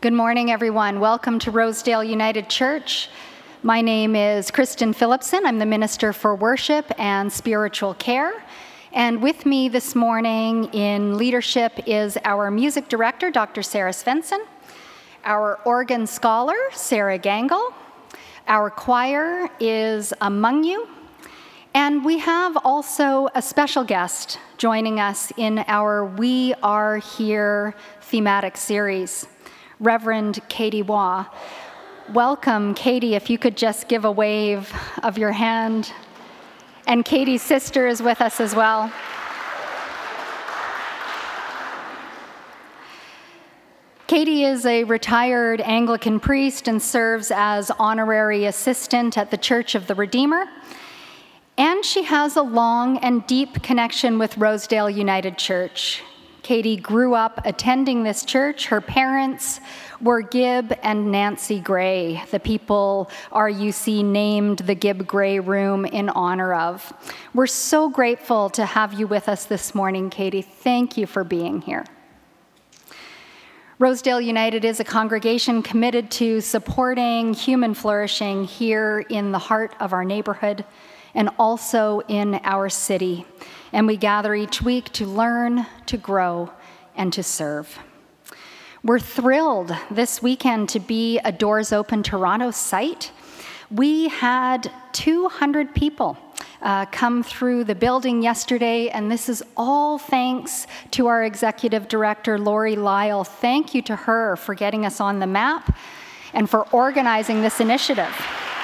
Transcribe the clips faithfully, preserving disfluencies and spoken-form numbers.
Good morning, everyone. Welcome to Rosedale United Church. My name is Kristen Phillipson. I'm the Minister for Worship and Spiritual Care. And with me this morning in leadership is our music director, Doctor Sarah Svensson, our organ scholar, Sarah Gangle. Our choir is among you. And we have also a special guest joining us in our We Are Here thematic series, Reverend Katie Waugh. Welcome, Katie, if you could just give a wave of your hand. And Katie's sister is with us as well. Katie is a retired Anglican priest and serves as honorary assistant at the Church of the Redeemer. And she has a long and deep connection with Rosedale United Church. Katie grew up attending this church. Her parents were Gib and Nancy Gray, the people R U C named the Gib Gray Room in honor of. We're so grateful to have you with us this morning, Katie. Thank you for being here. Rosedale United is a congregation committed to supporting human flourishing here in the heart of our neighborhood and also in our city. And we gather each week to learn, to grow, and to serve. We're thrilled this weekend to be a Doors Open Toronto site. We had two hundred people uh, come through the building yesterday, and this is all thanks to our executive director, Lori Lyle. Thank you to her for getting us on the map and for organizing this initiative.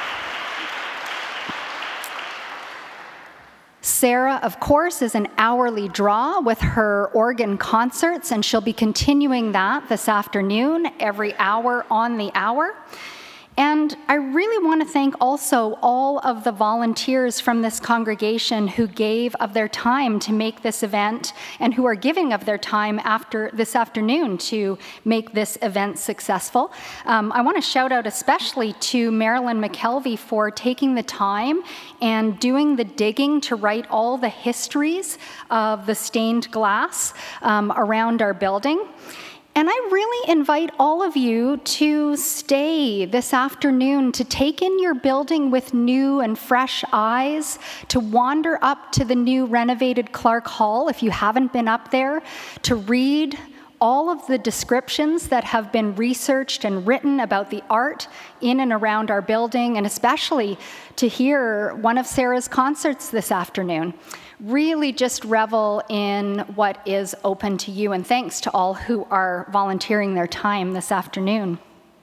Sarah, of course, is an hourly draw with her organ concerts, and she'll be continuing that this afternoon, every hour on the hour. And I really want to thank also all of the volunteers from this congregation who gave of their time to make this event and who are giving of their time after this afternoon to make this event successful. Um, I want to shout out especially to Marilyn McKelvey for taking the time and doing the digging to write all the histories of the stained glass um, around our building. And I really invite all of you to stay this afternoon, to take in your building with new and fresh eyes, to wander up to the new renovated Clark Hall if you haven't been up there, to read all of the descriptions that have been researched and written about the art in and around our building, and especially to hear one of Sarah's concerts this afternoon. Really just revel in what is open to you, and thanks to all who are volunteering their time this afternoon.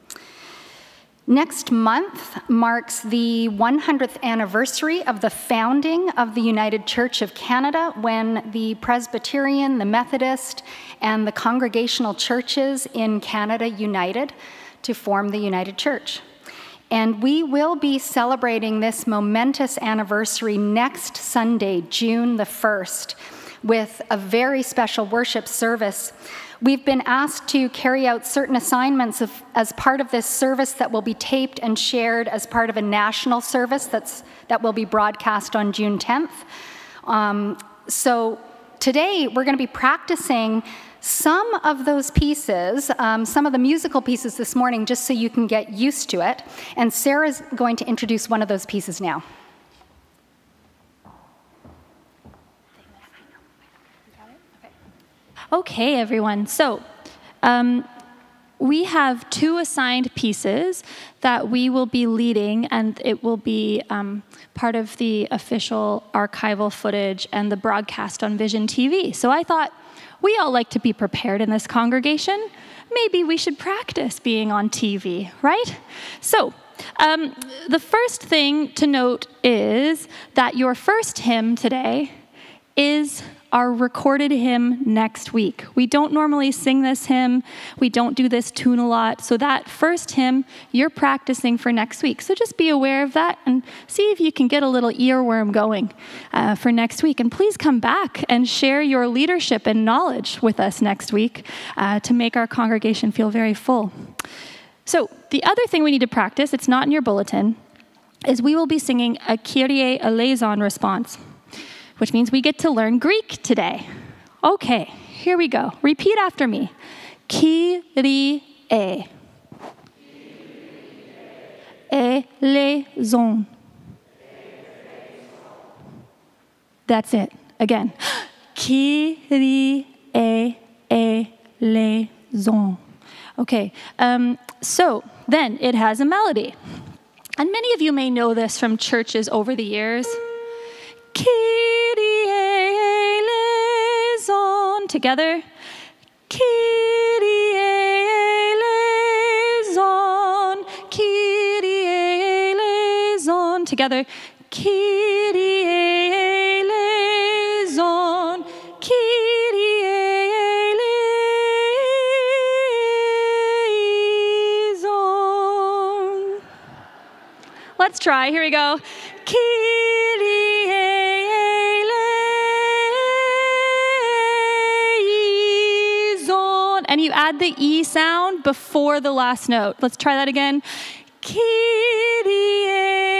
Next month marks the one hundredth anniversary of the founding of the United Church of Canada, when the Presbyterian, the Methodist, and the Congregational churches in Canada united to form the United Church. And we will be celebrating this momentous anniversary next Sunday, June the first, with a very special worship service. We've been asked to carry out certain assignments of, as part of this service that will be taped and shared as part of a national service that's, that will be broadcast on June tenth. Um, so today we're going to be practicing some of those pieces, um, some of the musical pieces this morning, just so you can get used to it. And Sarah's going to introduce one of those pieces now. Okay, everyone. So um, we have two assigned pieces that we will be leading, and it will be um, part of the official archival footage and the broadcast on Vision T V. So I thought, we all like to be prepared in this congregation. Maybe we should practice being on T V, right? So um, the first thing to note is that your first hymn today is our recorded hymn next week. We don't normally sing this hymn. We don't do this tune a lot. So that first hymn, you're practicing for next week. So just be aware of that and see if you can get a little earworm going uh, for next week. And please come back and share your leadership and knowledge with us next week uh, to make our congregation feel very full. So the other thing we need to practice, it's not in your bulletin, is we will be singing a Kyrie eleison response, which means we get to learn Greek today. Okay, here we go. Repeat after me. Kyrie. eleison. That's it. Again. Kyrie eleison. Okay, um, so then it has a melody. And many of you may know this from churches over the years. Kyrie eleison. Together. Kyrie eleison. Kyrie eleison. Together. Kyrie eleison. Kyrie eleison. Let's try. Here we go. Kyrie eleison. And you add the E sound before the last note. Let's try that again. Kyrie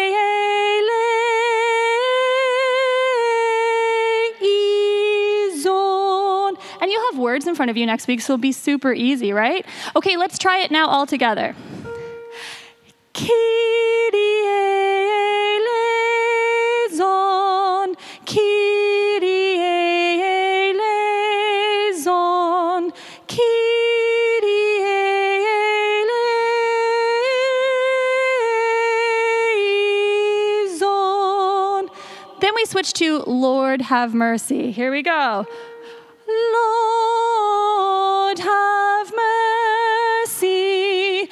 eleison. And you'll have words in front of you next week, so it'll be super easy, right? Okay, let's try it now all together. Kyrie eleison. Kyrie eleison. Kyrie eleison. Then we switch to Lord have mercy. Here we go. Lord have mercy.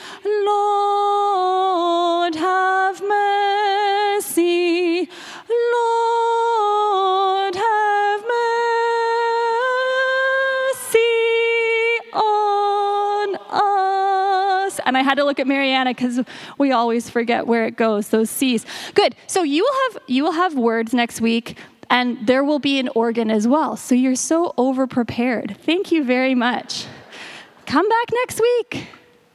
Lord have mercy. Lord have mercy on us. And I had to look at Mariana because we always forget where it goes, those C's. Good. So you will have you will have words next week, and there will be an organ as well. So you're so over-prepared. Thank you very much. Come back next week.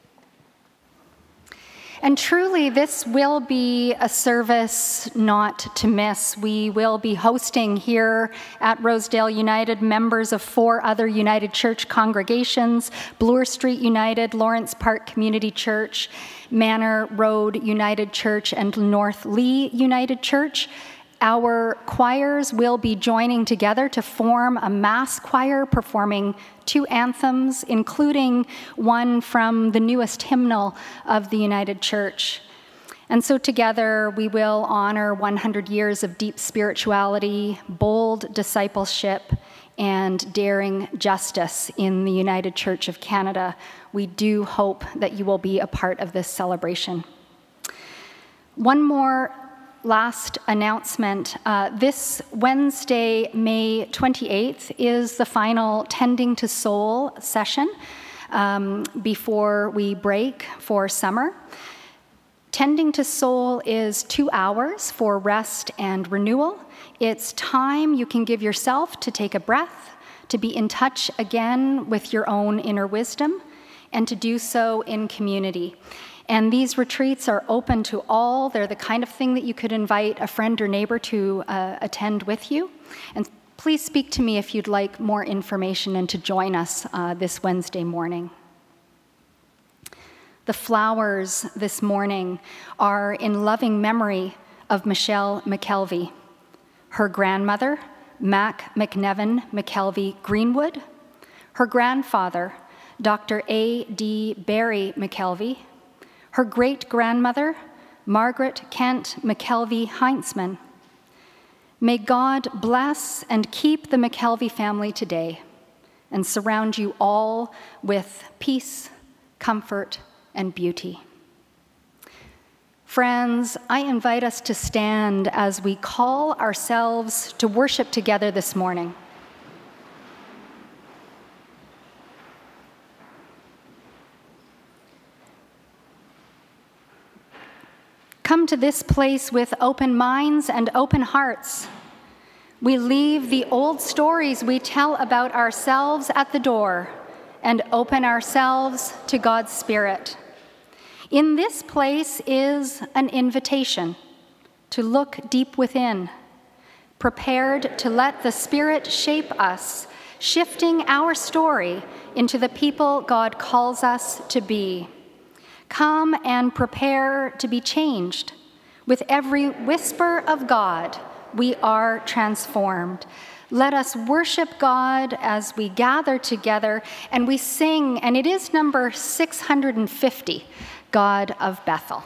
And truly, this will be a service not to miss. We will be hosting here at Rosedale United members of four other United Church congregations: Bloor Street United, Lawrence Park Community Church, Manor Road United Church, and North Lee United Church. Our choirs will be joining together to form a mass choir performing two anthems, including one from the newest hymnal of the United Church. And so together we will honor one hundred years of deep spirituality, bold discipleship, and daring justice in the United Church of Canada. We do hope that you will be a part of this celebration. One more last announcement. Uh, this Wednesday, May twenty-eighth, is the final Tending to Soul session um, before we break for summer. Tending to Soul is two hours for rest and renewal. It's time you can give yourself to take a breath, to be in touch again with your own inner wisdom, and to do so in community. And these retreats are open to all. They're the kind of thing that you could invite a friend or neighbor to uh, attend with you. And please speak to me if you'd like more information and to join us uh, this Wednesday morning. The flowers this morning are in loving memory of Michelle McKelvey, her grandmother, Mac McNevin McKelvey Greenwood, her grandfather, Doctor A D Barry McKelvey, her great-grandmother, Margaret Kent McKelvey Heintzman. May God bless and keep the McKelvey family today and surround you all with peace, comfort, and beauty. Friends, I invite us to stand as we call ourselves to worship together this morning. Come to this place with open minds and open hearts. We leave the old stories we tell about ourselves at the door and open ourselves to God's Spirit. In this place is an invitation to look deep within, prepared to let the Spirit shape us, shifting our story into the people God calls us to be. Come and prepare to be changed With every whisper of God, we are transformed. Let us worship God as we gather together and we sing, and it is number six hundred fifty, God of Bethel.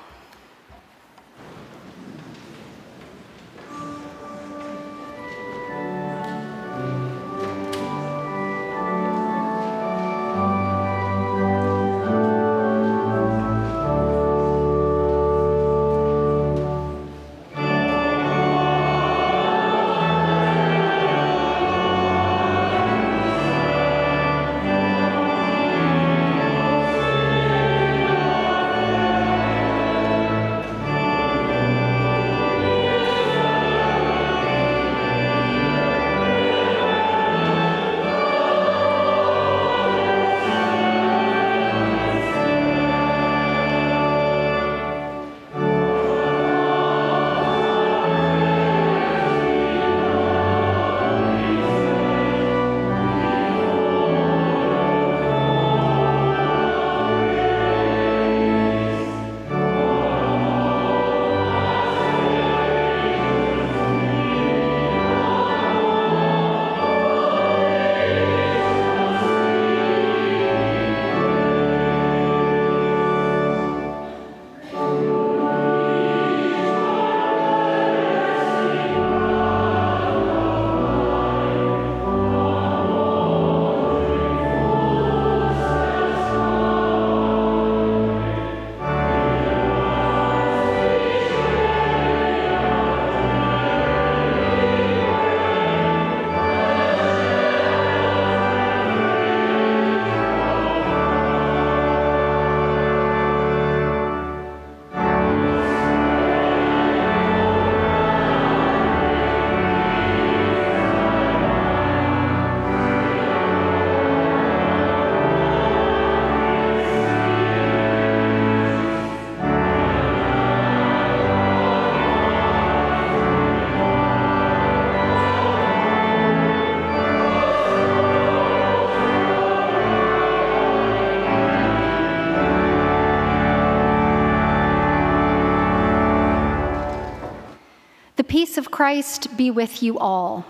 The peace of Christ be with you all,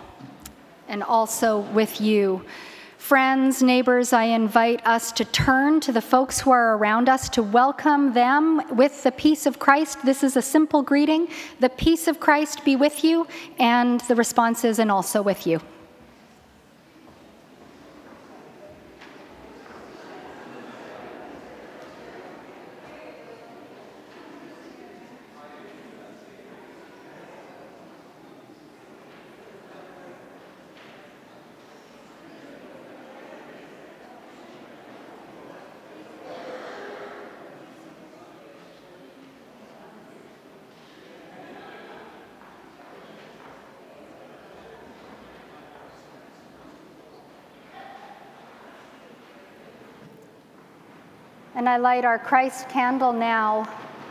and also with you. Friends, neighbors, I invite us to turn to the folks who are around us to welcome them with the peace of Christ. This is a simple greeting. The peace of Christ be with you, and the response is, and also with you. And I light our Christ candle now.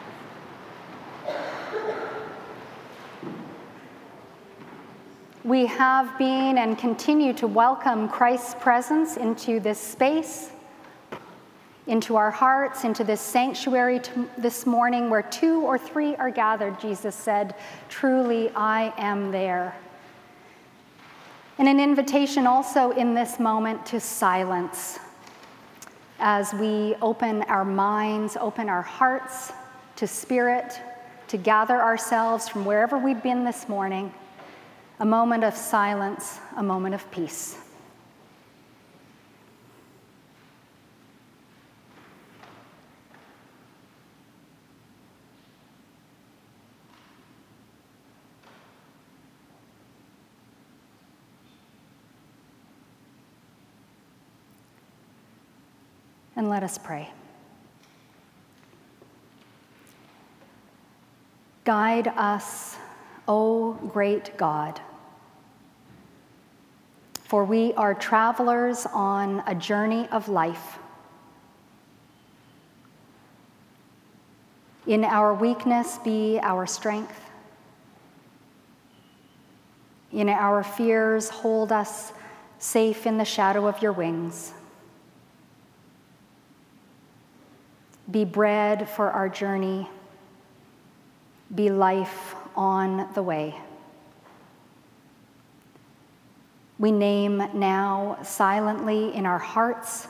We have been and continue to welcome Christ's presence into this space, into our hearts, into this sanctuary t- this morning where two or three are gathered, Jesus said, truly I am there. And an invitation also in this moment to silence, as we open our minds, open our hearts to spirit, to gather ourselves from wherever we've been this morning, a moment of silence, a moment of peace. And let us pray. Guide us, O great God, for we are travelers on a journey of life. In our weakness be our strength. In our fears hold us safe in the shadow of your wings. Be bread for our journey. be life on the way. We name now silently in our hearts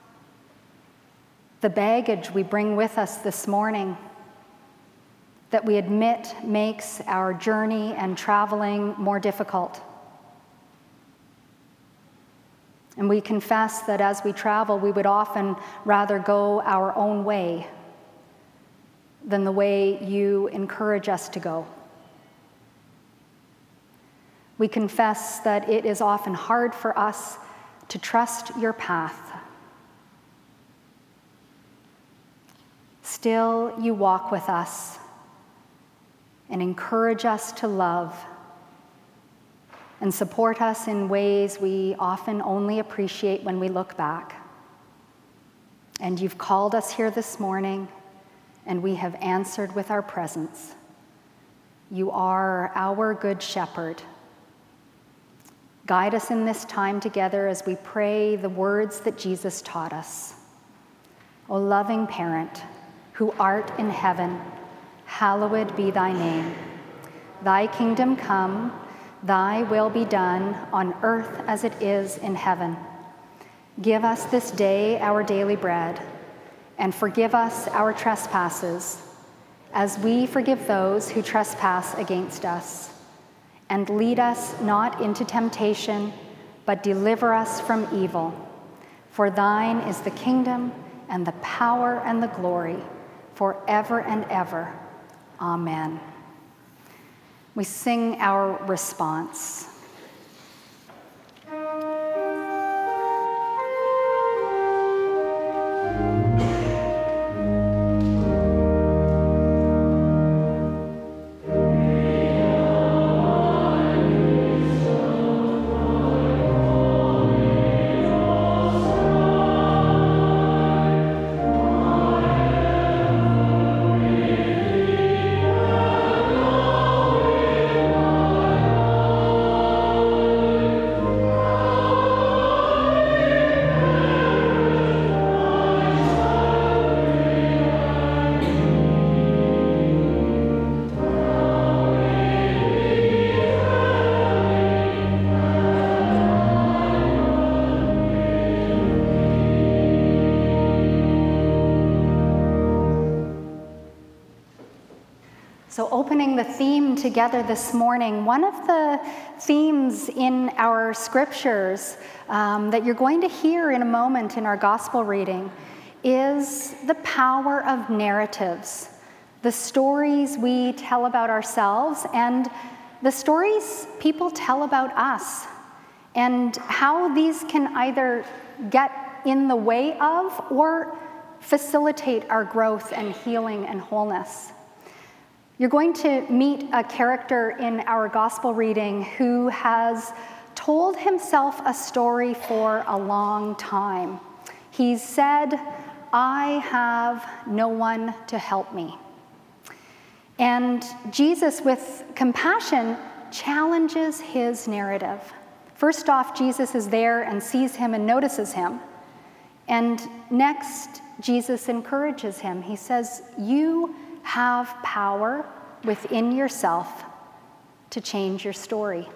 the baggage we bring with us this morning that we admit makes our journey and traveling more difficult. And we confess that as we travel, we would often rather go our own way than the way you encourage us to go. We confess that it is often hard for us to trust your path. Still, you walk with us and encourage us to love and support us in ways we often only appreciate when we look back. And you've called us here this morning, and we have answered with our presence. You are our good shepherd. Guide us in this time together as we pray the words that Jesus taught us. O loving parent, who art in heaven, hallowed be thy name. Thy kingdom come, thy will be done on earth as it is in heaven. Give us this day our daily bread, and forgive us our trespasses, as we forgive those who trespass against us. And lead us not into temptation, but deliver us from evil. For thine is the kingdom, and the power, and the glory, forever and ever. Amen. We sing our response. So opening the theme together this morning, one of the themes in our scriptures um, that you're going to hear in a moment in our gospel reading is the power of narratives, the stories we tell about ourselves and the stories people tell about us, and how these can either get in the way of or facilitate our growth and healing and wholeness. You're going to meet a character in our gospel reading who has told himself a story for a long time. He's said, I have no one to help me. And Jesus, with compassion, challenges his narrative. First off, Jesus is there and sees him and notices him. And next, Jesus encourages him. He says, you have power within yourself to change your story.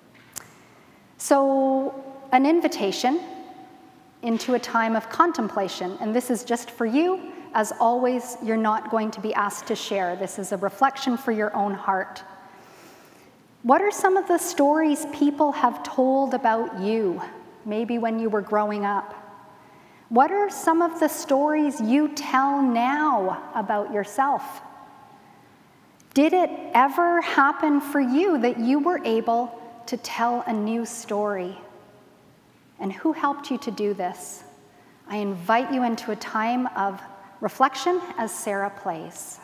So, an invitation into a time of contemplation, and this is just for you. As always, you're not going to be asked to share. This is a reflection for your own heart. What are some of the stories people have told about you, maybe when you were growing up? What are some of the stories you tell now about yourself? Did it ever happen for you that you were able to tell a new story? And who helped you to do this? I invite you into a time of reflection as Sarah plays.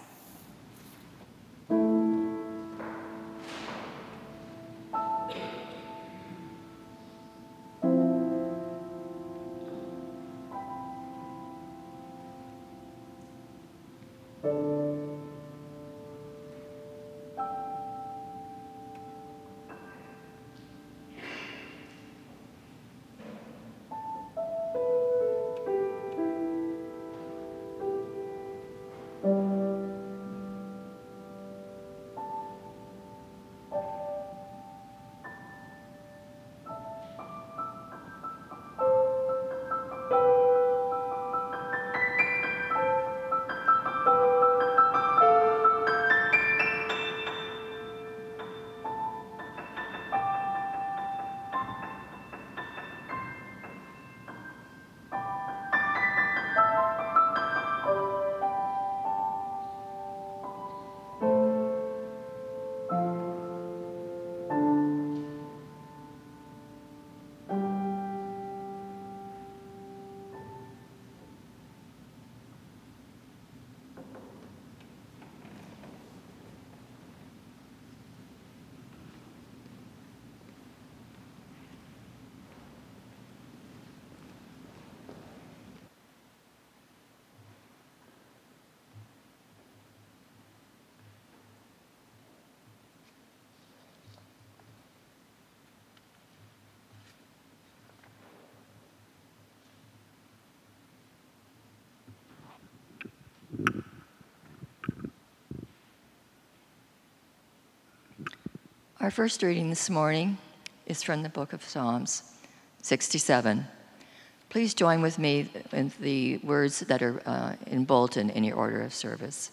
Our first reading this morning is from the book of Psalms sixty-seven. Please join with me in the words that are uh, in bulletin in your order of service.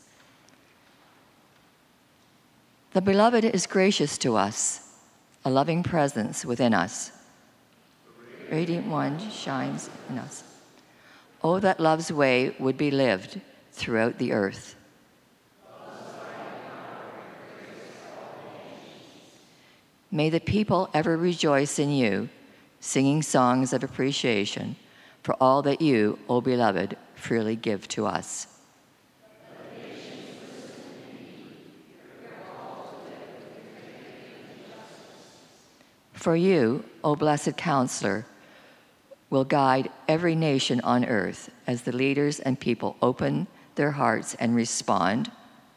The beloved is gracious to us, a loving presence within us. Radiant one shines in us. Oh, that love's way would be lived throughout the earth. May the people ever rejoice in you, singing songs of appreciation for all that you, O beloved, freely give to us. For you, O blessed Counselor, will guide every nation on earth as the leaders and people open their hearts and respond.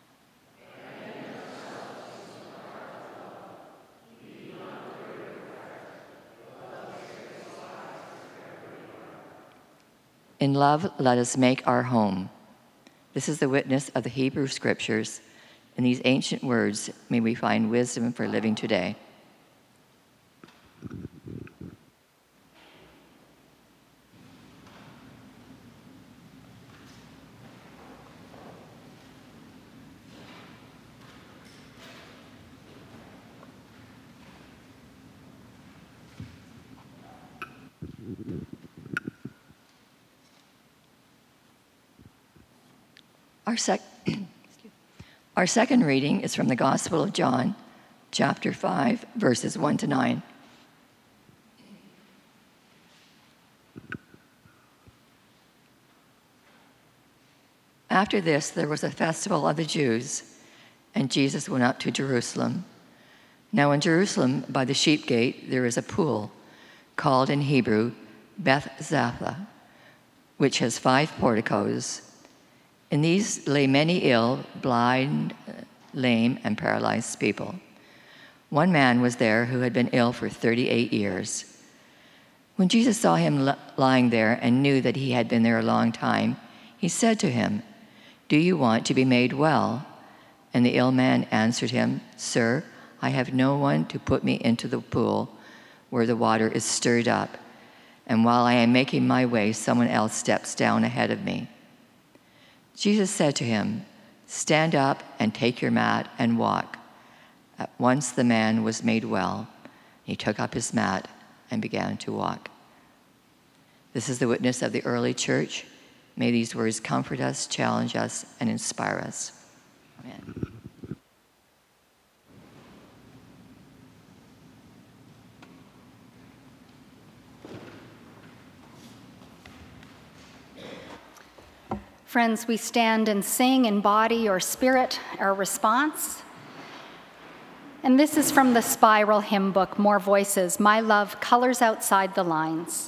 In love, let us make our home. This is the witness of the Hebrew Scriptures. In these ancient words, may we find wisdom for living today. Our, sec- Our second reading is from the Gospel of John, chapter five, verses one to nine. After this, there was a festival of the Jews, and Jesus went up to Jerusalem. Now in Jerusalem, by the sheep gate, there is a pool, called in Hebrew Beth Zapha, which has five porticos. In these lay many ill, blind, lame, and paralyzed people. One man was there who had been ill for thirty-eight years. When Jesus saw him lying there and knew that he had been there a long time, he said to him, "Do you want to be made well?" And the ill man answered him, "Sir, I have no one to put me into the pool where the water is stirred up, and while I am making my way, someone else steps down ahead of me." Jesus said to him, "Stand up and take your mat and walk." At once the man was made well. He took up his mat and began to walk. This is the witness of the early church. May these words comfort us, challenge us, and inspire us. Amen. Friends, we stand and sing in body or spirit our response. And this is from the Spiral hymn book, More Voices, My Love Colors Outside the Lines.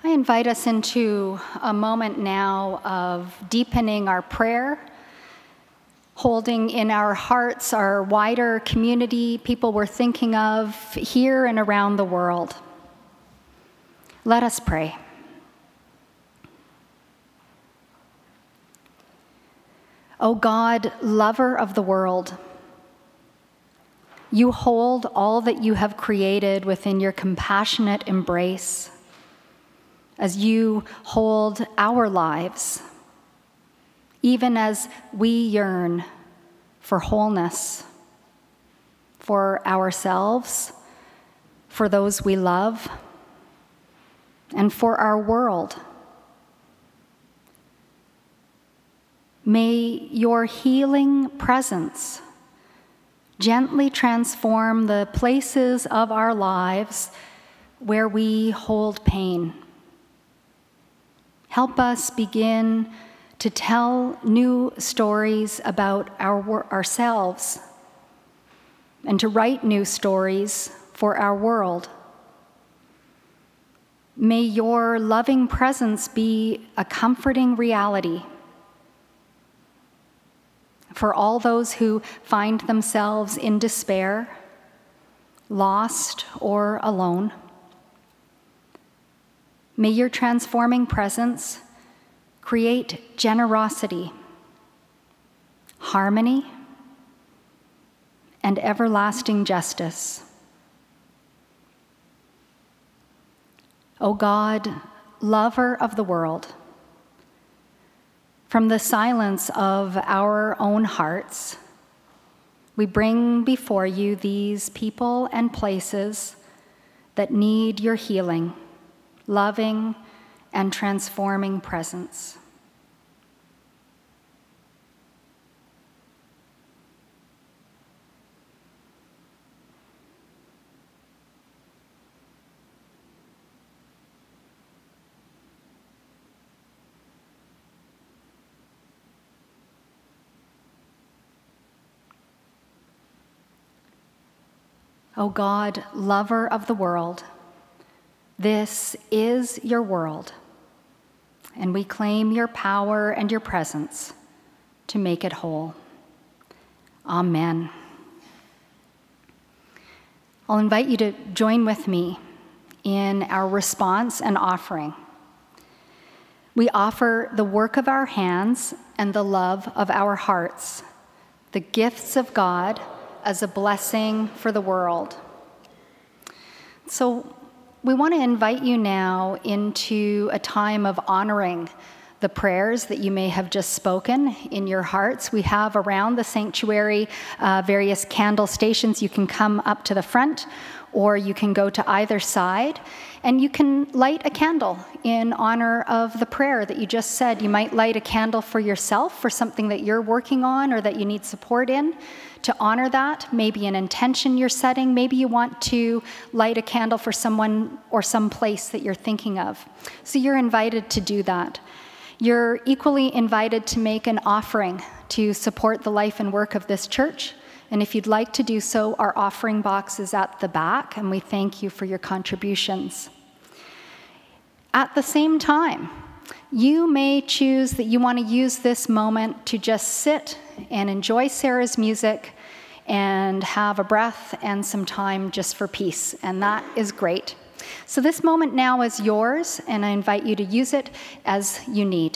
I invite us into a moment now of deepening our prayer, holding in our hearts our wider community, people we're thinking of here and around the world. Let us pray. O God, lover of the world, you hold all that you have created within your compassionate embrace as you hold our lives, even as we yearn for wholeness, for ourselves, for those we love, and for our world. May your healing presence gently transform the places of our lives where we hold pain. Help us begin to tell new stories about our, ourselves and to write new stories for our world. May your loving presence be a comforting reality for all those who find themselves in despair, lost, or alone. May your transforming presence create generosity, harmony, and everlasting justice. O God, lover of the world, from the silence of our own hearts, we bring before you these people and places that need your healing, loving, and transforming presence. O God, lover of the world, this is your world, and we claim your power and your presence to make it whole. Amen. I'll invite you to join with me in our response and offering. We offer the work of our hands and the love of our hearts, the gifts of God as a blessing for the world. So we want to invite you now into a time of honoring the prayers that you may have just spoken in your hearts. We have around the sanctuary uh, various candle stations. You can come up to the front, or you can go to either side, and you can light a candle in honor of the prayer that you just said. You might light a candle for yourself, for something that you're working on or that you need support in. To honor that, maybe an intention you're setting. Maybe you want to light a candle for someone or some place that you're thinking of. So you're invited to do that. You're equally invited to make an offering to support the life and work of this church. And if you'd like to do so, our offering box is at the back, and we thank you for your contributions. At the same time, you may choose that you want to use this moment to just sit and enjoy Sarah's music and have a breath and some time just for peace, and that is great. So this moment now is yours, and I invite you to use it as you need.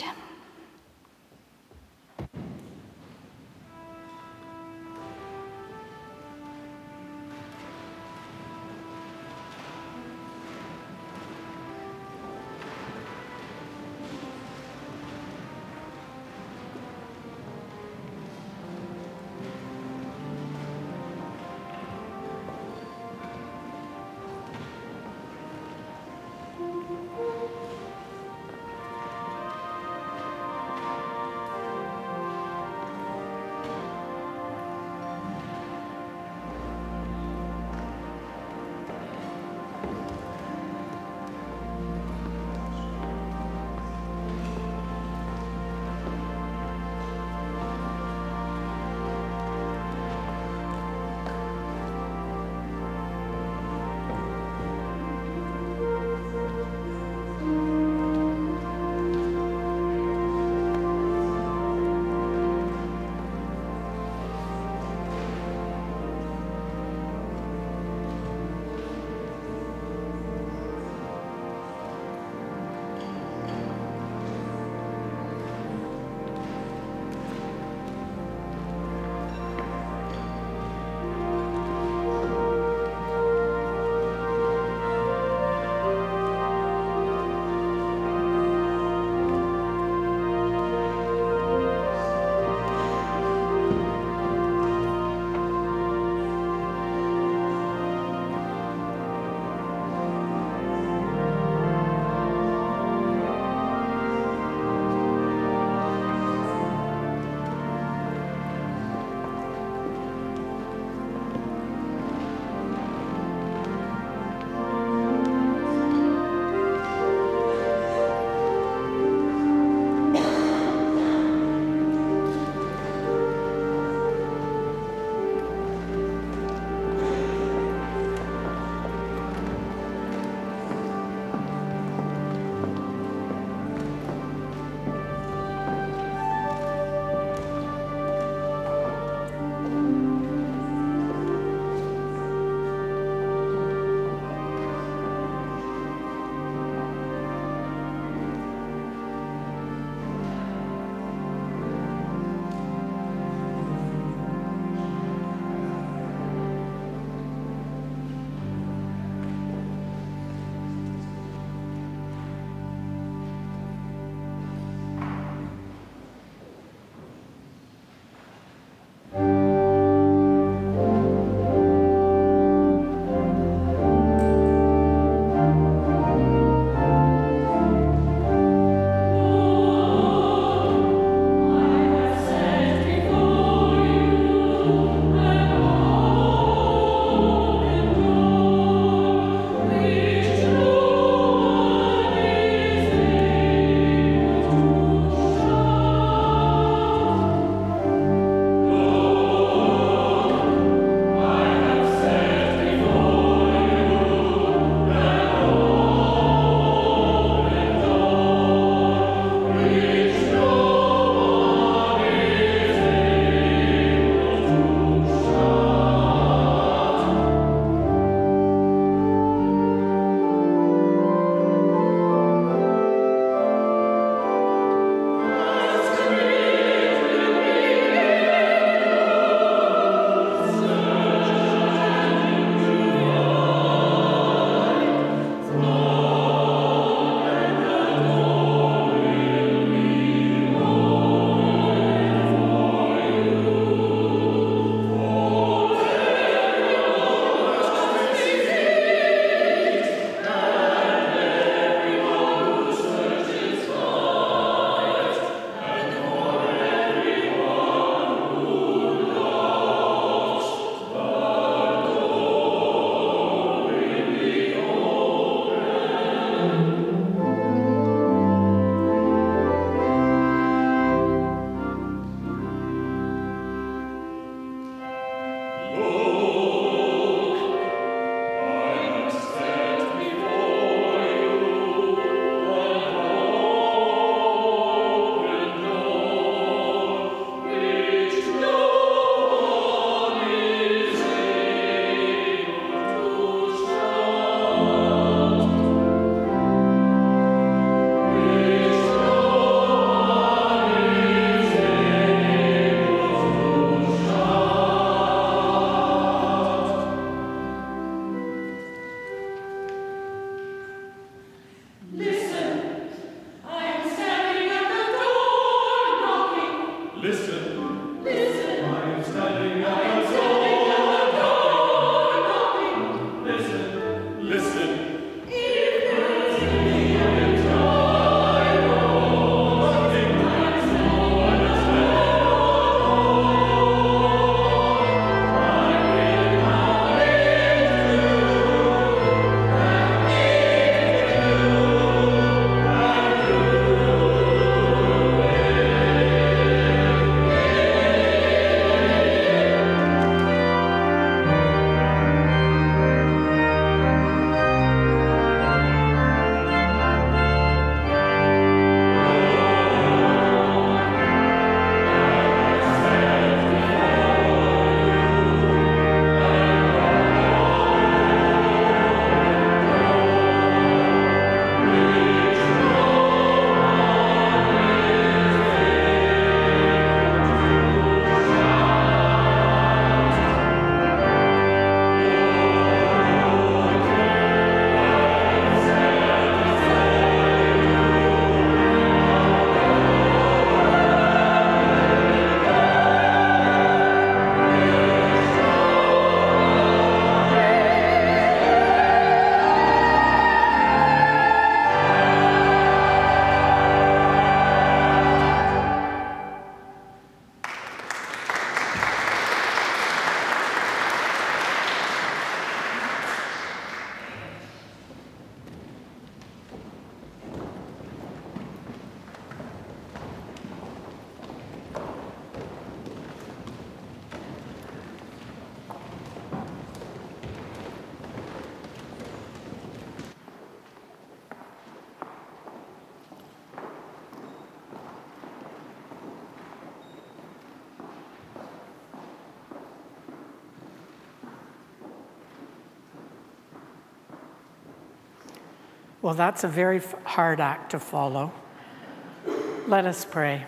Well, that's a very hard act to follow. Let us pray.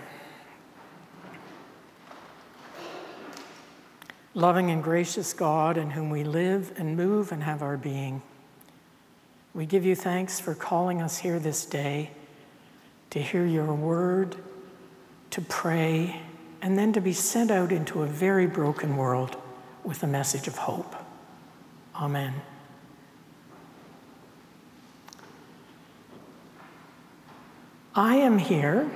Loving and gracious God, in whom we live and move and have our being, we give you thanks for calling us here this day to hear your word, to pray, and then to be sent out into a very broken world with a message of hope. Amen. I am here,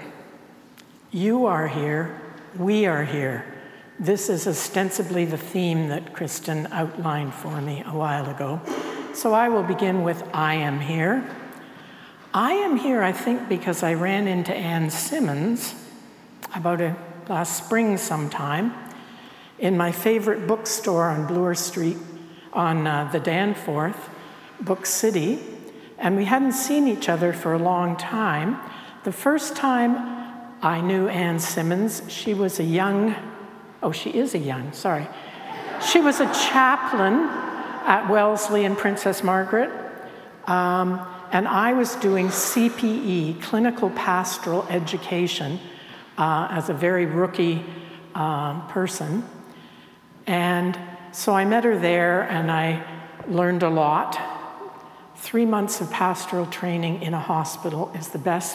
you are here, we are here. This is ostensibly the theme that Kristen outlined for me a while ago. So I will begin with I am here. I am here, I think, because I ran into Anne Simmons about a, last spring sometime in my favorite bookstore on Bloor Street on uh, the Danforth, Book City, and we hadn't seen each other for a long time. The first time I knew Anne Simmons, she was a young, oh, she is a young, sorry. She was a chaplain at Wellesley and Princess Margaret, um, and I was doing C P E, Clinical Pastoral Education, uh, as a very rookie uh, person. And so I met her there, and I learned a lot. Three months of pastoral training in a hospital is the best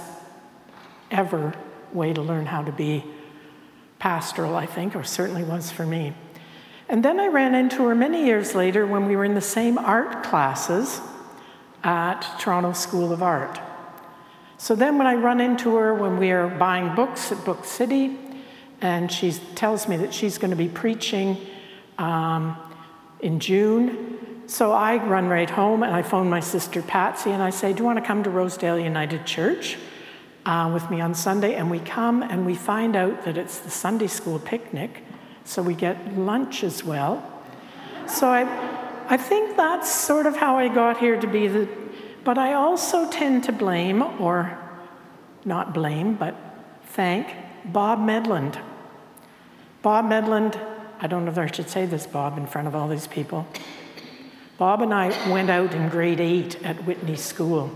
ever way to learn how to be pastoral, I think, or certainly was for me. And then I ran into her many years later when we were in the same art classes at Toronto School of Art. So then when I run into her when we are buying books at Book City, and she tells me that she's going to be preaching um, in June, so I run right home and I phone my sister Patsy and I say, do you want to come to Rosedale United Church uh, with me on Sunday? And we come and we find out that it's the Sunday school picnic, so we get lunch as well. So I, I think that's sort of how I got here to be the, but I also tend to blame, or not blame, but thank Bob Medland. Bob Medland, I don't know if I should say this, Bob, in front of all these people. Bob and I went out in grade eight at Whitney School.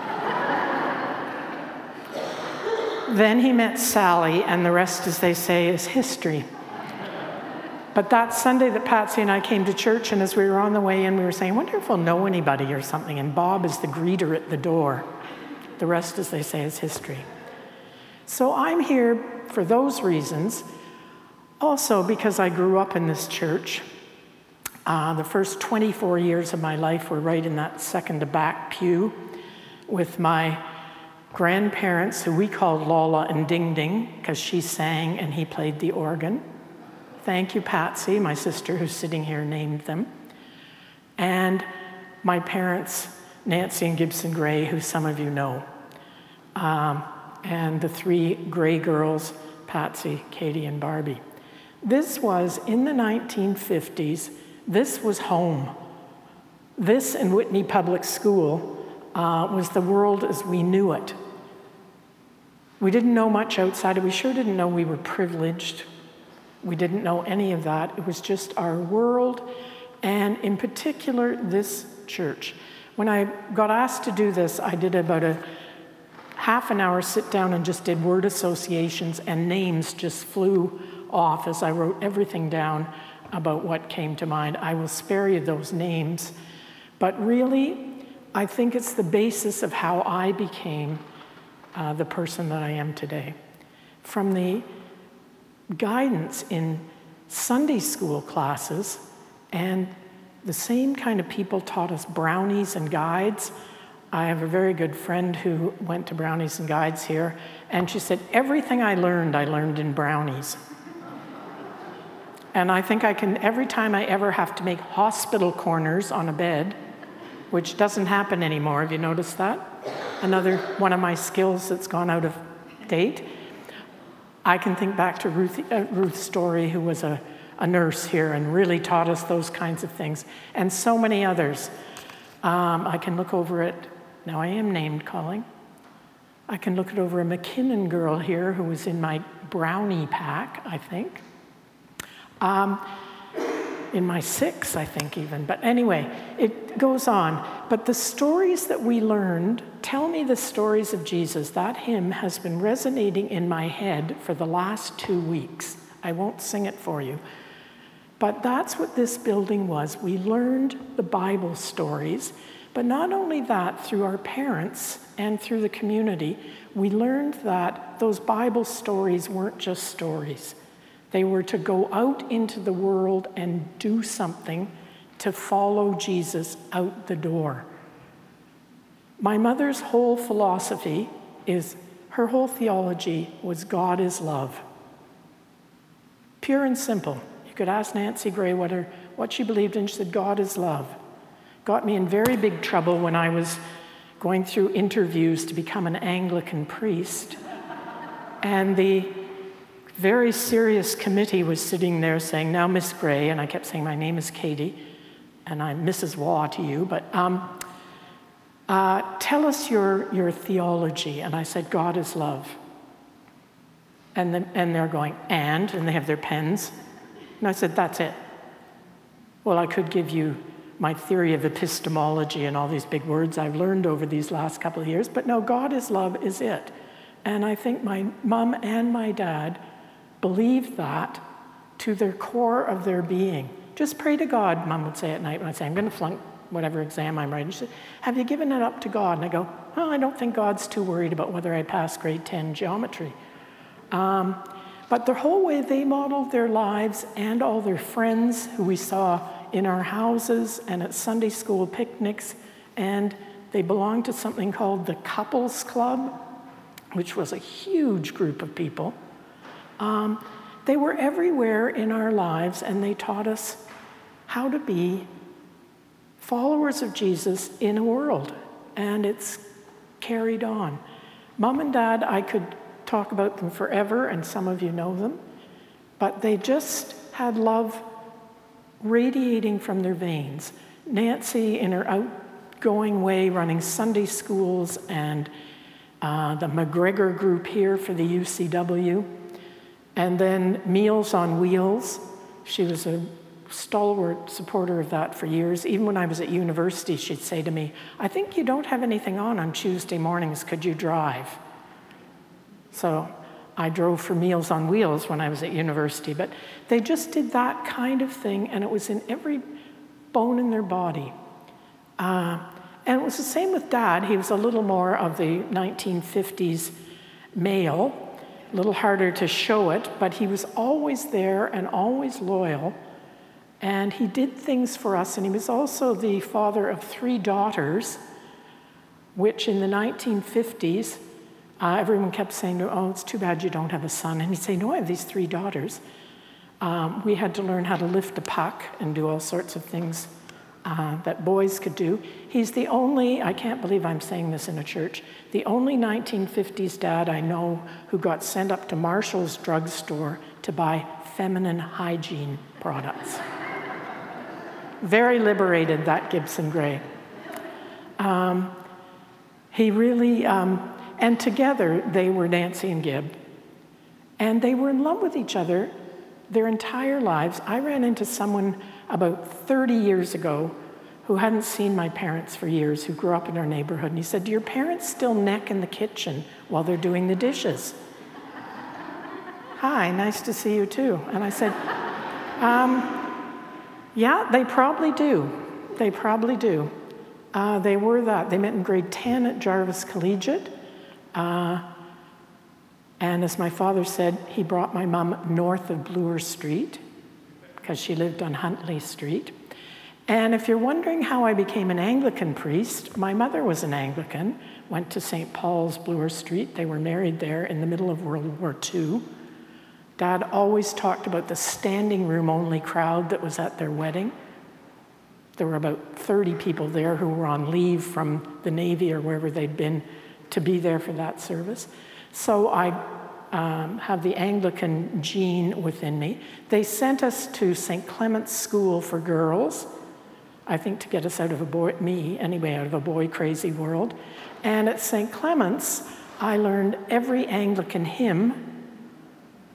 Then he met Sally, and the rest, as they say, is history. But that Sunday that Patsy and I came to church, and as we were on the way in, we were saying, I wonder if we'll know anybody or something, and Bob is the greeter at the door. The rest, as they say, is history. So I'm here for those reasons, also because I grew up in this church. Uh, the first twenty-four years of my life were right in that second to back pew with my grandparents, who we called Lola and Ding Ding, because she sang and he played the organ. Thank you, Patsy, my sister who's sitting here, named them. And my parents, Nancy and Gibson Gray, who some of you know. Um, and the three Gray girls, Patsy, Katie, and Barbie. This was in the nineteen fifties. This was home. This and Whitney Public School uh, was the world as we knew it. We didn't know much outside it. We sure didn't know we were privileged. We didn't know any of that. It was just our world, and in particular, this church. When I got asked to do this, I did about a half an hour sit down and just did word associations, and names just flew off as I wrote everything down about what came to mind. I will spare you those names, but really, I think it's the basis of how I became uh, the person that I am today. From the guidance in Sunday school classes, and the same kind of people taught us brownies and guides. I have a very good friend who went to brownies and guides here, and she said, everything I learned, I learned in brownies. And I think I can, every time I ever have to make hospital corners on a bed, which doesn't happen anymore, have you noticed that? Another one of my skills that's gone out of date. I can think back to Ruth, uh, Ruth Story, who was a, a nurse here and really taught us those kinds of things, and so many others. Um, I can look over at, now I am named calling, I can look at over a McKinnon girl here who was in my brownie pack, I think. Um, in my six, I think even. But anyway, it goes on. But the stories that we learned, Tell Me the Stories of Jesus, that hymn has been resonating in my head for the last two weeks. I won't sing it for you. But that's what this building was. We learned the Bible stories, but not only that, through our parents and through the community, we learned that those Bible stories weren't just stories. They were to go out into the world and do something to follow Jesus out the door. My mother's whole philosophy is, her whole theology was God is love. Pure and simple. You could ask Nancy Gray what, her, what she believed in. She said, God is love. Got me in very big trouble when I was going through interviews to become an Anglican priest. And the very serious committee was sitting there saying, now, Miss Gray, and I kept saying, my name is Katie, and I'm Missus Waugh to you, but um, uh, tell us your, your theology. And I said, God is love. And, the, and they're going, and? And they have their pens. And I said, that's it. Well, I could give you my theory of epistemology and all these big words I've learned over these last couple of years, but no, God is love is it. And I think my mom and my dad believed that to their core of their being. Just pray to God, Mom would say at night when I'd say, I'm going to flunk whatever exam I'm writing. She said, have you given it up to God? And I go, well, I don't think God's too worried about whether I pass grade ten geometry. Um, but the whole way they modeled their lives and all their friends who we saw in our houses and at Sunday school picnics, and they belonged to something called the Couples Club, which was a huge group of people. Um, they were everywhere in our lives, and they taught us how to be followers of Jesus in a world, and it's carried on. Mom and Dad, I could talk about them forever, and some of you know them, but they just had love radiating from their veins. Nancy, in her outgoing way, running Sunday schools and uh, the McGregor group here for the U C W, and then Meals on Wheels. She was a stalwart supporter of that for years. Even when I was at university, she'd say to me, I think you don't have anything on on Tuesday mornings. Could you drive? So I drove for Meals on Wheels when I was at university, but they just did that kind of thing, and it was in every bone in their body. Uh, and it was the same with Dad. He was a little more of the nineteen fifties male, a little harder to show it, but he was always there and always loyal, and he did things for us, and he was also the father of three daughters, which in the nineteen fifties, Uh, everyone kept saying, oh, it's too bad you don't have a son. And he'd say, no, I have these three daughters. Um, we had to learn how to lift a puck and do all sorts of things uh, that boys could do. He's the only, I can't believe I'm saying this in a church, the only nineteen fifties dad I know who got sent up to Marshall's drugstore to buy feminine hygiene products. Very liberated, that Gibson Gray. Um, he really... Um, And together, they were Nancy and Gib. And they were in love with each other their entire lives. I ran into someone about thirty years ago who hadn't seen my parents for years, who grew up in our neighborhood. And he said, do your parents still neck in the kitchen while they're doing the dishes? Hi, nice to see you too. And I said, um, yeah, they probably do. They probably do. Uh, they were that. They met in grade ten at Jarvis Collegiate. Uh, and as my father said, he brought my mom north of Bloor Street because she lived on Huntley Street. And if you're wondering how I became an Anglican priest, my mother was an Anglican, went to Saint Paul's, Bloor Street. They were married there in the middle of World War Two. Dad always talked about the standing room only crowd that was at their wedding. There were about thirty people there who were on leave from the Navy or wherever they'd been to be there for that service. So I um, have the Anglican gene within me. They sent us to Saint Clement's School for Girls, I think to get us out of a boy, me anyway, out of a boy crazy world. And at Saint Clement's, I learned every Anglican hymn,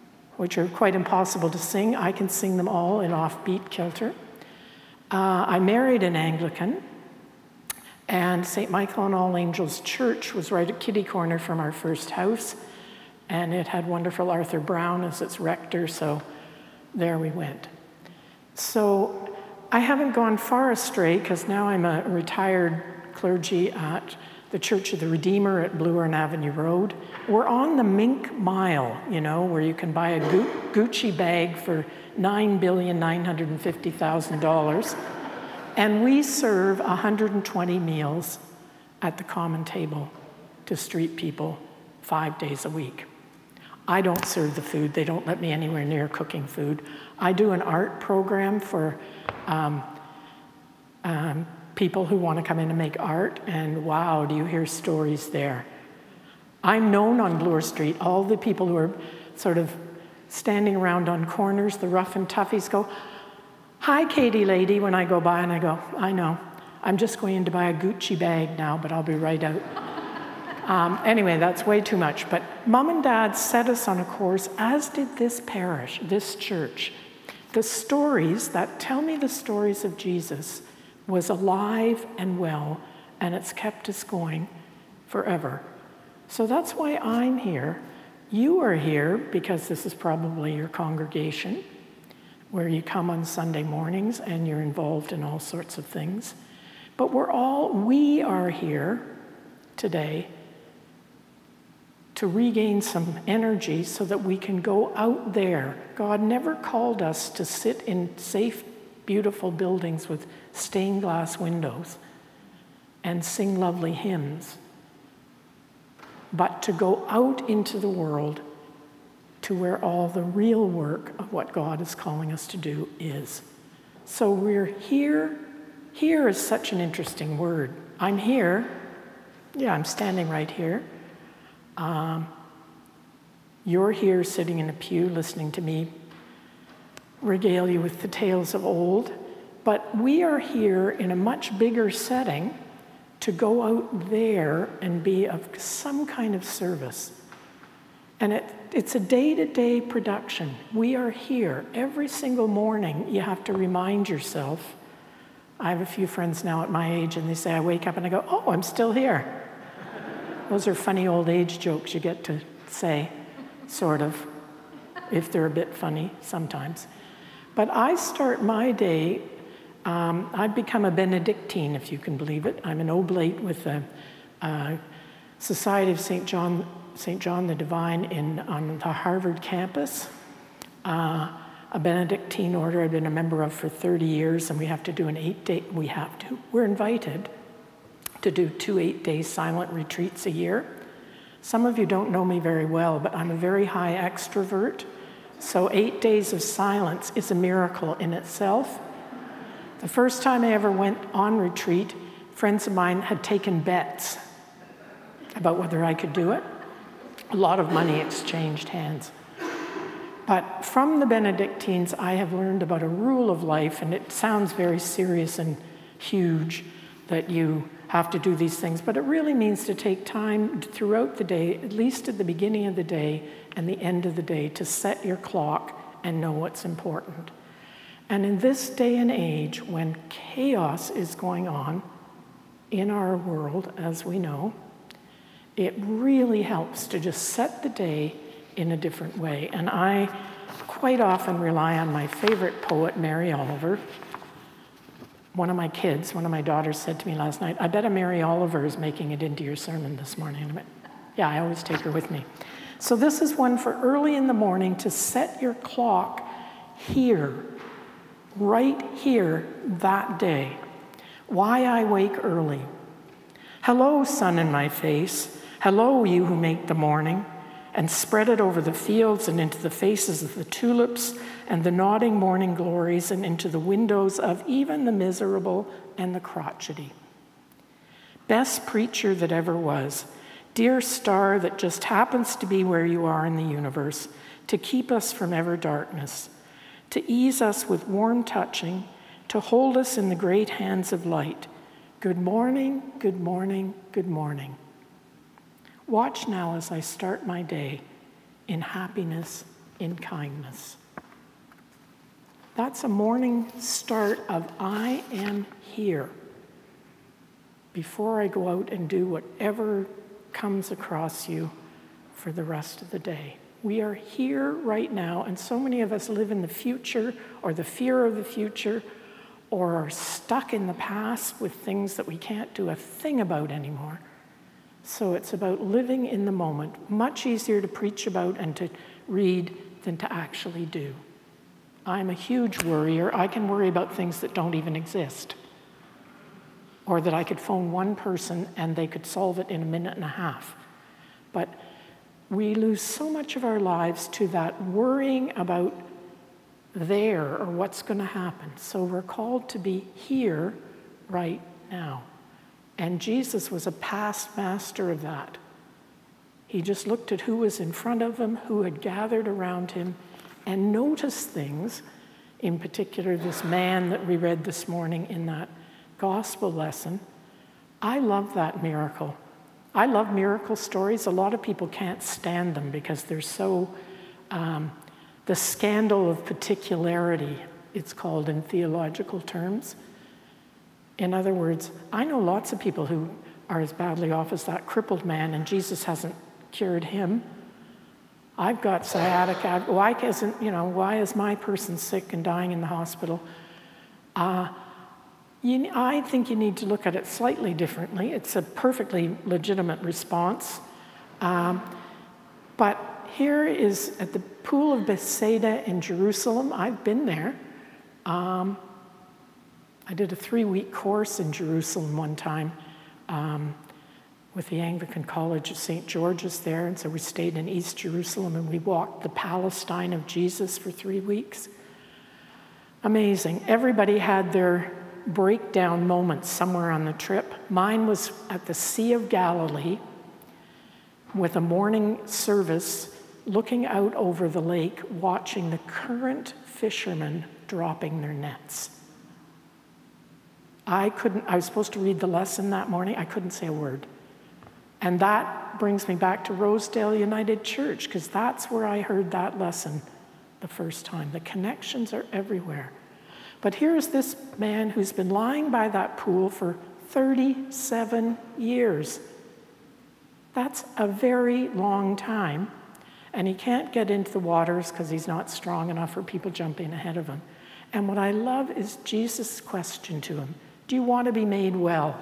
which are quite impossible to sing. I can sing them all in offbeat kilter. Uh, I married an Anglican, and Saint Michael and All Angels Church was right at kitty corner from our first house, and it had wonderful Arthur Brown as its rector, so there we went. So I haven't gone far astray, because now I'm a retired clergy at the Church of the Redeemer at Blue Earn Avenue Road. We're on the Mink Mile, you know, where you can buy a Gucci bag for nine billion nine hundred fifty thousand dollars. And we serve one hundred twenty meals at the common table to street people five days a week. I don't serve the food. They don't let me anywhere near cooking food. I do an art program for um, um, people who want to come in and make art, and wow, do you hear stories there. I'm known on Bloor Street. All the people who are sort of standing around on corners, the rough and toughies, go, "Hi, Katie lady," when I go by, and I go, "I know. I'm just going in to buy a Gucci bag now, but I'll be right out." um, anyway, that's way too much. But Mom and Dad set us on a course, as did this parish, this church. The stories that tell me the stories of Jesus was alive and well, and it's kept us going forever. So that's why I'm here. You are here because this is probably your congregation, where you come on Sunday mornings and you're involved in all sorts of things. But we're all, we are here today to regain some energy so that we can go out there. God never called us to sit in safe, beautiful buildings with stained glass windows and sing lovely hymns, but to go out into the world to where all the real work of what God is calling us to do is. So we're here. Here is such an interesting word. I'm here. Yeah, I'm standing right here. Um, you're here sitting in a pew listening to me regale you with the tales of old. But we are here in a much bigger setting to go out there and be of some kind of service. And it, it's a day-to-day production. We are here. Every single morning, you have to remind yourself. I have a few friends now at my age, and they say, I wake up and I go, oh, I'm still here. Those are funny old age jokes you get to say, sort of, if they're a bit funny sometimes. But I start my day, um, I've become a Benedictine, if you can believe it. I'm an oblate with the uh, Society of Saint John, Saint John the Divine in, on the Harvard campus. Uh, a Benedictine order I've been a member of for thirty years, and we have to do an eight-day, we have to, we're invited to do two eight-day silent retreats a year. Some of you don't know me very well, but I'm a very high extrovert, so eight days of silence is a miracle in itself. The first time I ever went on retreat, friends of mine had taken bets about whether I could do it. A lot of money exchanged hands. But from the Benedictines, I have learned about a rule of life, and it sounds very serious and huge that you have to do these things, but it really means to take time throughout the day, at least at the beginning of the day and the end of the day, to set your clock and know what's important. And in this day and age, when chaos is going on in our world, as we know, it really helps to just set the day in a different way. And I quite often rely on my favorite poet, Mary Oliver. One of my kids, one of my daughters said to me last night, I bet a Mary Oliver is making it into your sermon this morning. And I went, yeah, I always take her with me. So this is one for early in the morning to set your clock here, right here, that day. Why I wake early. Hello, sun in my face. Hello, you who make the morning, and spread it over the fields and into the faces of the tulips and the nodding morning glories and into the windows of even the miserable and the crotchety. Best preacher that ever was, dear star that just happens to be where you are in the universe, to keep us from ever darkness, to ease us with warm touching, to hold us in the great hands of light. Good morning, good morning, good morning. Watch now as I start my day in happiness, in kindness. That's a morning start of I am here before I go out and do whatever comes across you for the rest of the day. We are here right now, and so many of us live in the future or the fear of the future, or are stuck in the past with things that we can't do a thing about anymore. So it's about living in the moment. Much easier to preach about and to read than to actually do. I'm a huge worrier. I can worry about things that don't even exist. Or that I could phone one person and they could solve it in a minute and a half. But we lose so much of our lives to that worrying about there or what's going to happen. So we're called to be here right now. And Jesus was a past master of that. He just looked at who was in front of him, who had gathered around him, and noticed things, in particular this man that we read this morning in that gospel lesson. I love that miracle. I love miracle stories. A lot of people can't stand them because they're so, um, the scandal of particularity, it's called in theological terms. In other words, I know lots of people who are as badly off as that crippled man, and Jesus hasn't cured him. I've got sciatica. Why isn't, you know, why is my person sick and dying in the hospital? Uh, you, I think you need to look at it slightly differently. It's a perfectly legitimate response. Um, but here is at the Pool of Bethsaida in Jerusalem. I've been there. Um, I did a three-week course in Jerusalem one time um, with the Anglican College of Saint George's there, and so we stayed in East Jerusalem and we walked the Palestine of Jesus for three weeks. Amazing. Everybody had their breakdown moments somewhere on the trip. Mine was at the Sea of Galilee with a morning service looking out over the lake, watching the current fishermen dropping their nets. I couldn't, I was supposed to read the lesson that morning. I couldn't say a word. And that brings me back to Rosedale United Church, because that's where I heard that lesson the first time. The connections are everywhere. But here's this man who's been lying by that pool for thirty-seven years. That's a very long time. And he can't get into the waters because he's not strong enough for people jumping ahead of him. And what I love is Jesus' question to him. Do you want to be made well?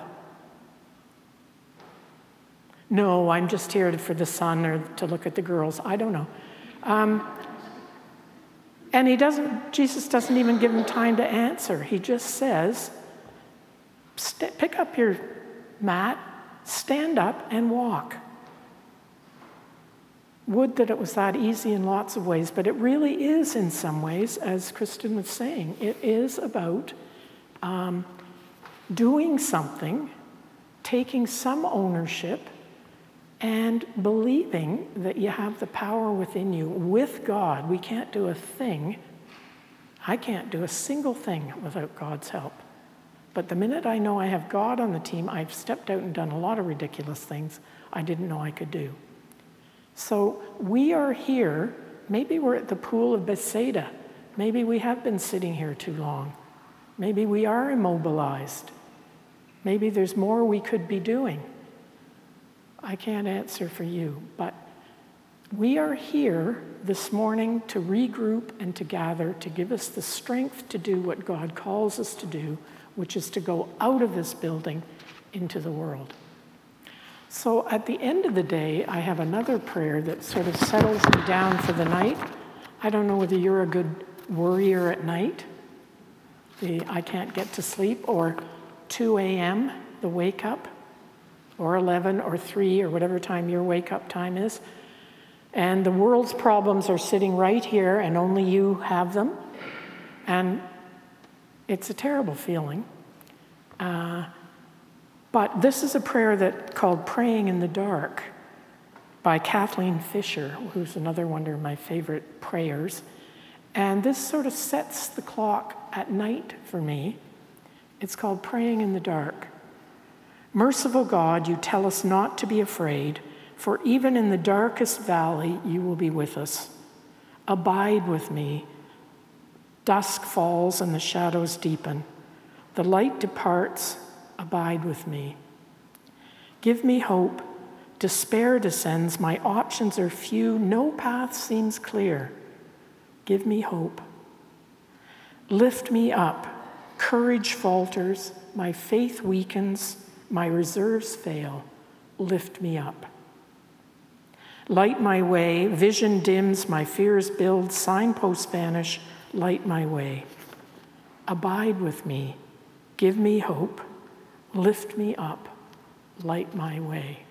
No, I'm just here for the sun or to look at the girls. I don't know. Um, and he doesn't, Jesus doesn't even give him time to answer. He just says, St- pick up your mat, stand up and walk. Would that it was that easy in lots of ways, but it really is in some ways, as Kristen was saying. It is about um, doing something, taking some ownership, and believing that you have the power within you with God. We can't do a thing. I can't do a single thing without God's help. But the minute I know I have God on the team, I've stepped out and done a lot of ridiculous things I didn't know I could do. So we are here. Maybe we're at the Pool of Bethsaida. Maybe we have been sitting here too long. Maybe we are immobilized. Maybe there's more we could be doing. I can't answer for you, but we are here this morning to regroup and to gather, to give us the strength to do what God calls us to do, which is to go out of this building into the world. So at the end of the day, I have another prayer that sort of settles me down for the night. I don't know whether you're a good worrier at night, the I can't get to sleep, or two a.m., the wake up, or eleven or three or whatever time your wake up time is. And the world's problems are sitting right here and only you have them. And it's a terrible feeling. Uh, but this is a prayer that called Praying in the Dark by Kathleen Fisher, who's another one of my favorite prayers. And this sort of sets the clock at night for me. It's called Praying in the Dark. Merciful God, you tell us not to be afraid, for even in the darkest valley, you will be with us. Abide with me. Dusk falls and the shadows deepen. The light departs. Abide with me. Give me hope. Despair descends. My options are few. No path seems clear. Give me hope. Lift me up. Courage falters. My faith weakens. My reserves fail. Lift me up. Light my way. Vision dims. My fears build. Signposts vanish. Light my way. Abide with me. Give me hope. Lift me up. Light my way.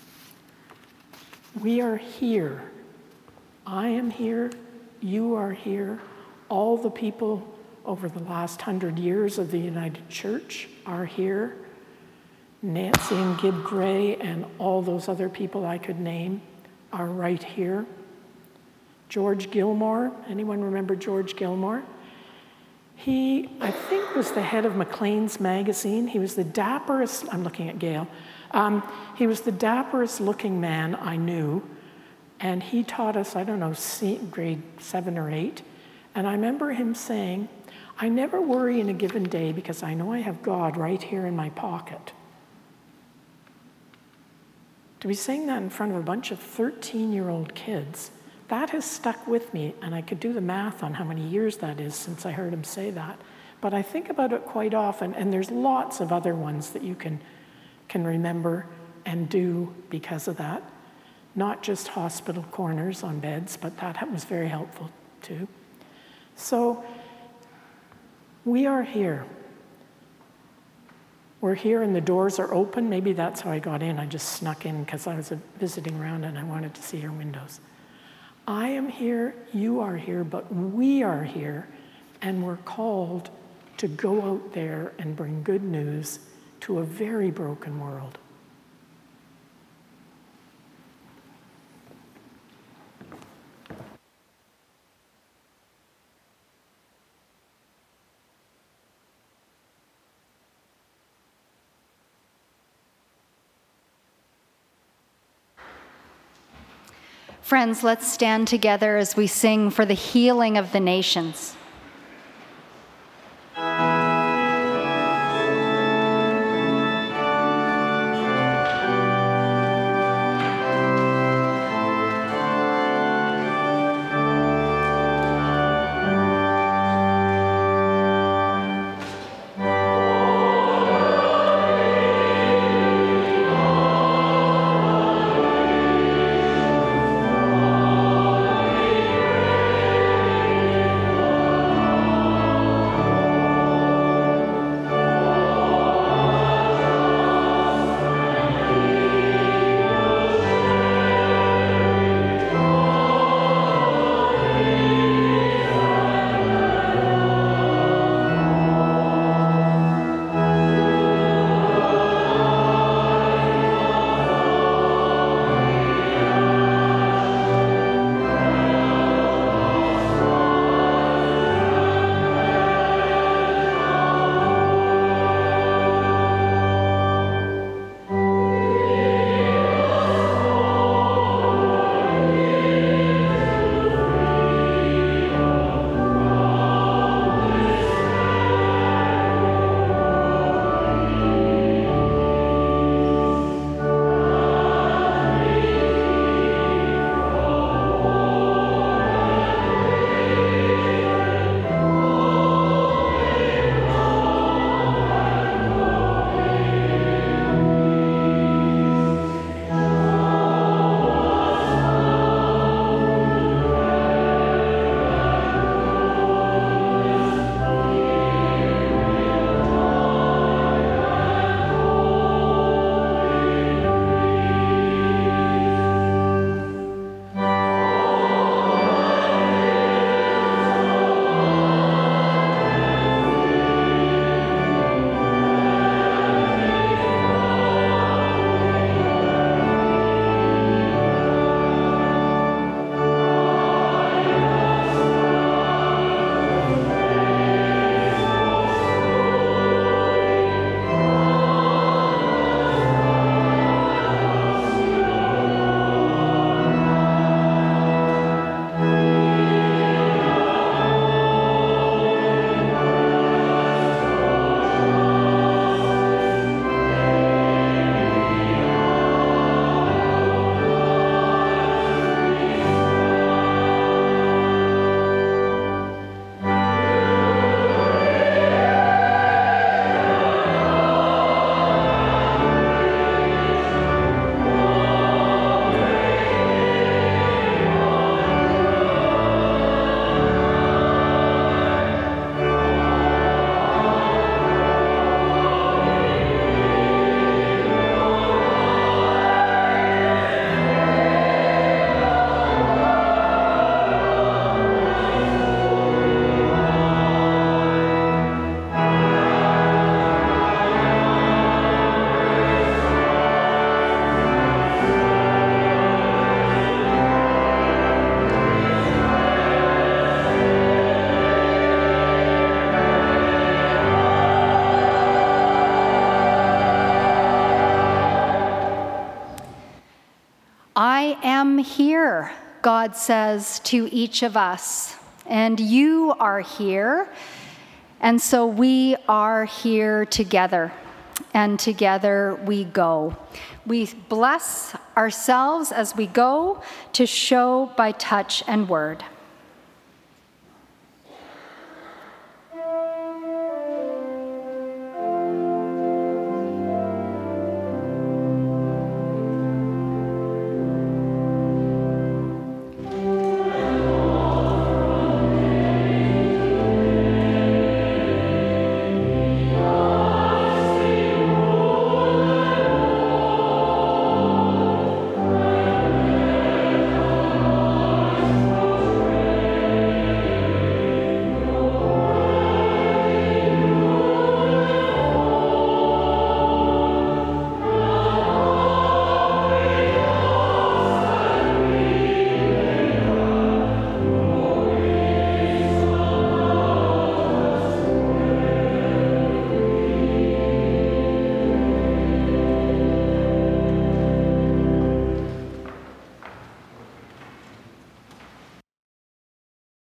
We are here. I am here. You are here. All the people over the last hundred years of the United Church are here. Nancy and Gib Gray and all those other people I could name are right here. George Gilmore, anyone remember George Gilmore? He, I think, was the head of Maclean's magazine. He was the dapperest, I'm looking at Gail, um, he was the dapperest looking man I knew, and he taught us, I don't know, grade seven or eight, and I remember him saying, I never worry in a given day because I know I have God right here in my pocket. To be saying that in front of a bunch of thirteen-year-old kids, that has stuck with me, and I could do the math on how many years that is since I heard him say that. But I think about it quite often, and there's lots of other ones that you can, can remember and do because of that. Not just hospital corners on beds, but that was very helpful too. So we are here. We're here and the doors are open. Maybe that's how I got in. I just snuck in because I was visiting around and I wanted to see your windows. I am here, you are here, but we are here, and we're called to go out there and bring good news to a very broken world. Friends, let's stand together as we sing for the healing of the nations. Oh I am here, God says to each of us, and you are here, and so we are here together, and together we go. We bless ourselves as we go to show by touch and word.